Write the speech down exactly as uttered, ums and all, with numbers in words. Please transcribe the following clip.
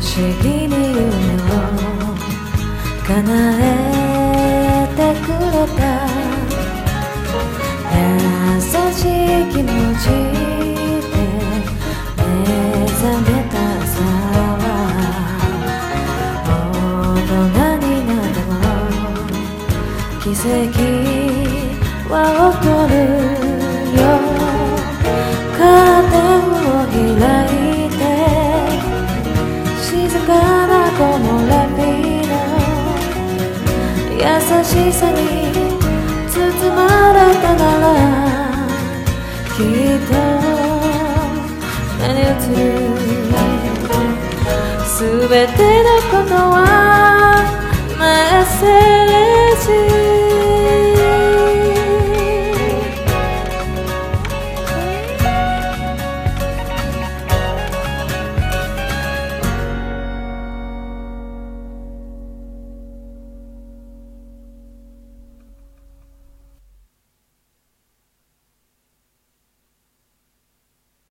思議に夢を叶えてくれた優しい気持ちで目覚めた朝は大人になっても奇跡は起こるよカーテンを開いて静かな木漏れ日の優しさに包まれたならきっと目に映るすべてのことは